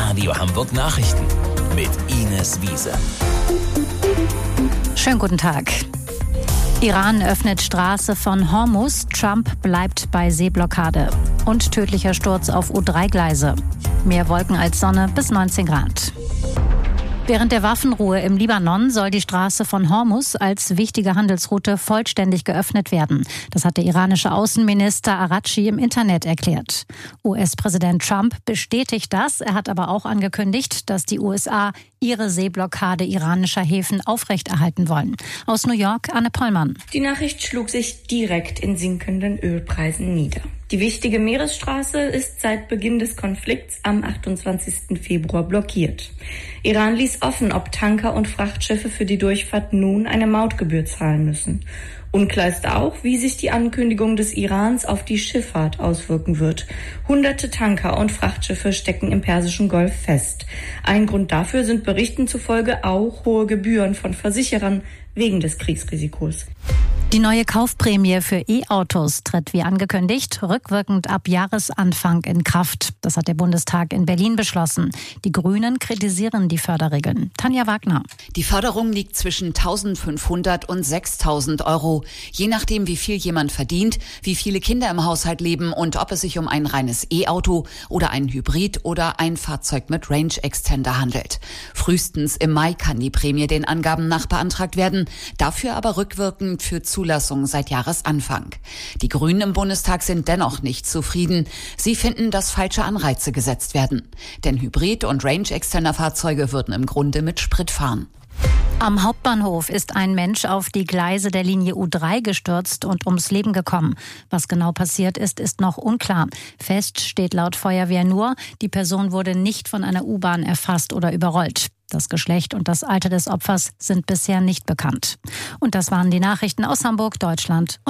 Radio Hamburg Nachrichten mit Ines Wiese. Schönen guten Tag. Iran öffnet Straße von Hormuz, Trump bleibt bei Seeblockade. Und tödlicher Sturz auf U3-Gleise. Mehr Wolken als Sonne bis 19 Grad. Während der Waffenruhe im Libanon soll die Straße von Hormuz als wichtige Handelsroute vollständig geöffnet werden. Das hat der iranische Außenminister Araghchi im Internet erklärt. US-Präsident Trump bestätigt das. Er hat aber auch angekündigt, dass die USA ihre Seeblockade iranischer Häfen aufrechterhalten wollen. Aus New York, Anne Pollmann. Die Nachricht schlug sich direkt in sinkenden Ölpreisen nieder. Die wichtige Meeresstraße ist seit Beginn des Konflikts am 28. Februar blockiert. Iran ließ offen, ob Tanker und Frachtschiffe für die Durchfahrt nun eine Mautgebühr zahlen müssen. Unklar ist auch, wie sich die Ankündigung des Irans auf die Schifffahrt auswirken wird. Hunderte Tanker und Frachtschiffe stecken im Persischen Golf fest. Ein Grund dafür sind Berichten zufolge auch hohe Gebühren von Versicherern wegen des Kriegsrisikos. Die neue Kaufprämie für E-Autos tritt wie angekündigt rückwirkend ab Jahresanfang in Kraft. Das hat der Bundestag in Berlin beschlossen. Die Grünen kritisieren die Förderregeln. Tanja Wagner. Die Förderung liegt zwischen 1.500 und 6.000 Euro. Je nachdem, wie viel jemand verdient, wie viele Kinder im Haushalt leben und ob es sich um ein reines E-Auto oder ein Hybrid oder ein Fahrzeug mit Range Extender handelt. Frühestens im Mai kann die Prämie den Angaben nach beantragt werden. Dafür aber rückwirkend für Zulassung seit Jahresanfang. Die Grünen im Bundestag sind dennoch nicht zufrieden. Sie finden, dass falsche Anreize gesetzt werden. Denn Hybrid- und Range-Extender-Fahrzeuge würden im Grunde mit Sprit fahren. Am Hauptbahnhof ist ein Mensch auf die Gleise der Linie U3 gestürzt und ums Leben gekommen. Was genau passiert ist noch unklar. Fest steht laut Feuerwehr nur, die Person wurde nicht von einer U-Bahn erfasst oder überrollt. Das Geschlecht und das Alter des Opfers sind bisher nicht bekannt. Und das waren die Nachrichten aus Hamburg, Deutschland.